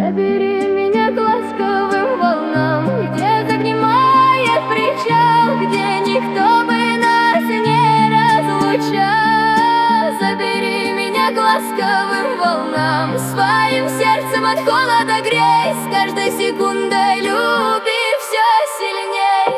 Забери меня к ласковым волнам, где загнимает причал, где никто бы нас не разлучал. Забери меня к ласковым волнам, своим сердцем от холода грей, с каждой секундой люби все сильней.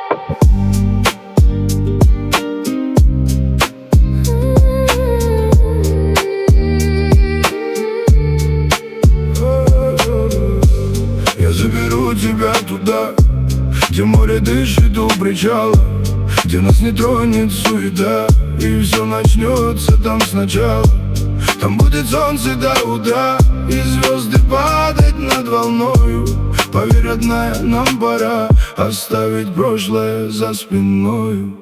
Я заберу тебя туда, где море дышит у причала, где нас не тронет суета, и все начнется там сначала. Там будет солнце до утра, и звезды падать над волною. Поверь, родная, нам пора оставить прошлое за спиною.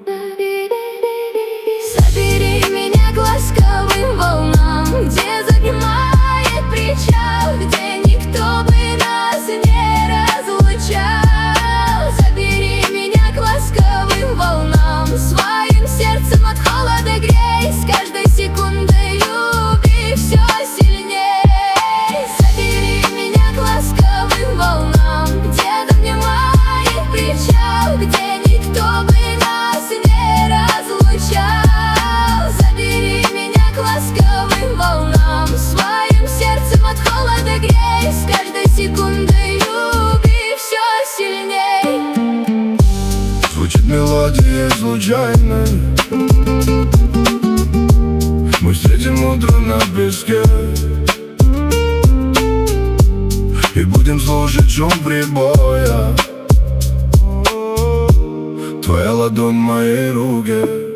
Забери меня к ласковым волнам, где загнимает причал, где никто бы нас не разлучал. Забери меня к ласковым волнам, своим сердцем от холода грей, с каждой секундой люби все сильней. Забери меня к ласковым волнам, где загнимает причал, где никто бы нас не разлучал. Забери меня к ласковым волнам, своим сердцем от холода грей, с каждой секундой люби все сильней. Звучит мелодия случайно, мы встретим утро на песке и будем слушать шум прибоя. Твоя ладонь в моей руке.